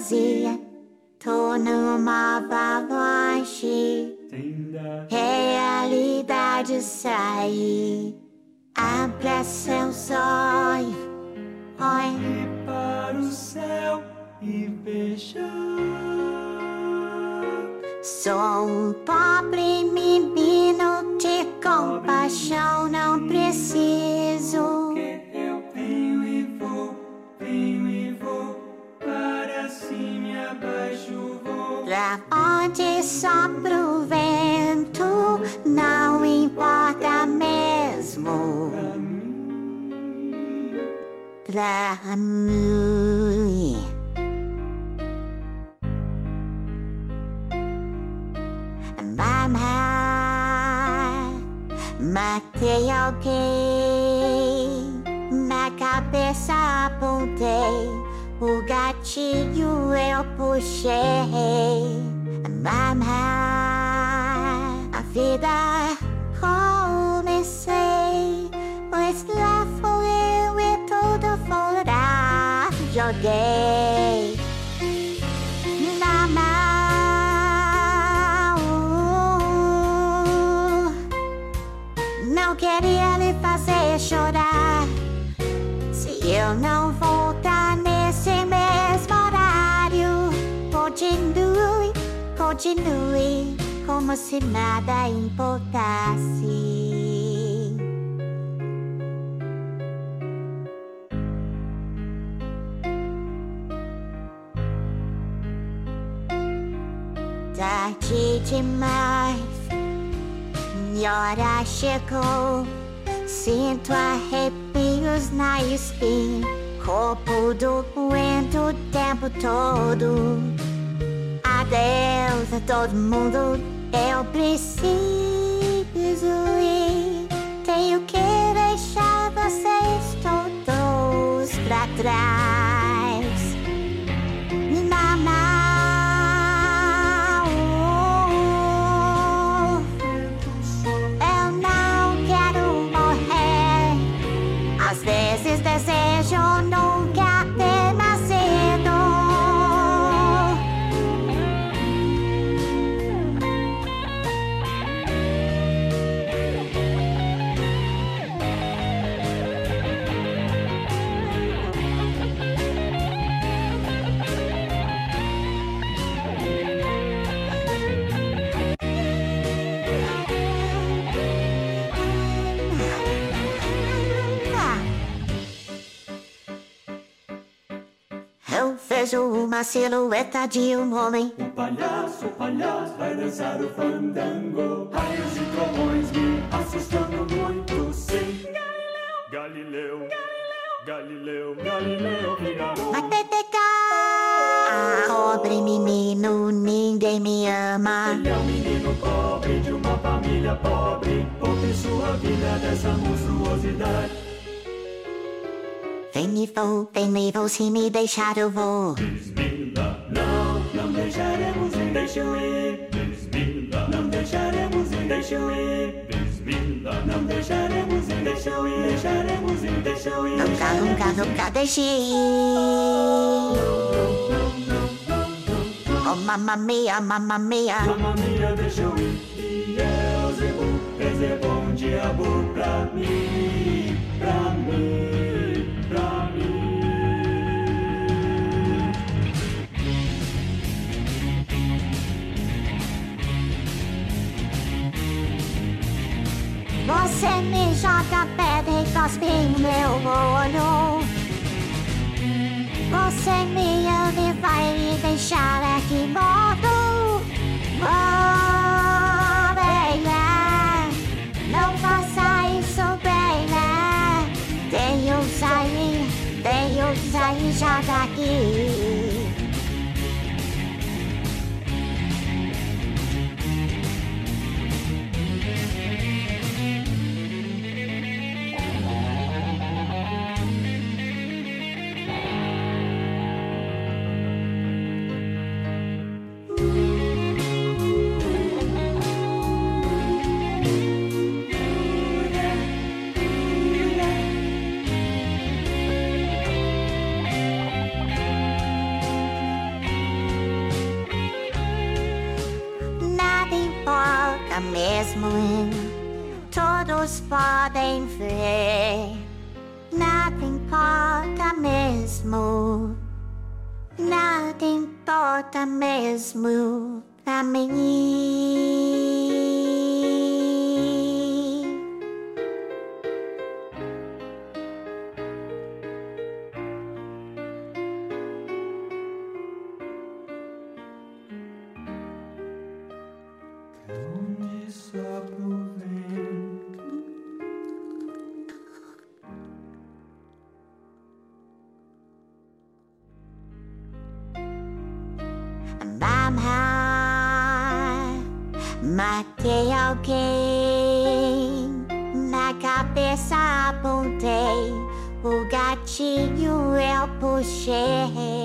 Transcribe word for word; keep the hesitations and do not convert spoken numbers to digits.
vazia, tô numa avalanche. Realidade sai, abra seus olhos, olhe para o céu e veja. Sou um pobre menino de compaixão, não preciso. Que eu venho e vou, venho e vou, para cima e abaixo vou. Pra onde sopra o vento, não importa mesmo. Pra mim. Mamãe, matei alguém, na cabeça apontei, o gatilho eu puxei. Mamãe, a vida comecei, pois lá fui eu e tudo fora joguei. Não queria lhe fazer chorar. Se eu não voltar nesse mesmo horário, continue, continue, como se nada importasse. Tarde demais, minha hora chegou. Sinto arrepios na espinha, corpo doendo o tempo todo. Adeus a todo mundo, eu preciso ir. Tenho que deixar vocês todos pra trás. Mamãe, às vezes desejo nunca ter nascido. Eu vejo uma silhueta de um homem. O palhaço, o palhaço vai dançar o fandango. Raios e trovões me assustando muito, sim. Galileu, Galileu, Galileu, Galileu, Figaro. Vai pegar, pobre menino, ninguém me ama. Ele é um menino pobre de uma família pobre. Poupe sua vida dessa monstruosidade. Vem e vou, vem e vou, se me deixar eu vou. Bismillah, não, não deixaremos ir, deixa eu ir. Bismillah, não deixaremos ir, deixa eu ir. Bismillah, não deixaremos ir, deixa eu ir. Deixaremos ir, deixa eu ir. Nunca, nunca, nunca deixe ir. Oh, mamma mia, mamma mia. Mamma mia, deixa eu ir. E Beelzebub reservou um diabo pra mim, pra mim, pra mim. Você me joga pedra e cospe em meu olho. Você me ama e vai me deixar aqui morto. Oh, baby, não faça isso, baby. Tenho sair, tenho sair já daqui. mesmo, todos podem ver. Nada importa mesmo, nada importa mesmo pra mim. Onde sopra o vento, Bamha, matei alguém, na cabeça apontei, o gatilho eu puxei.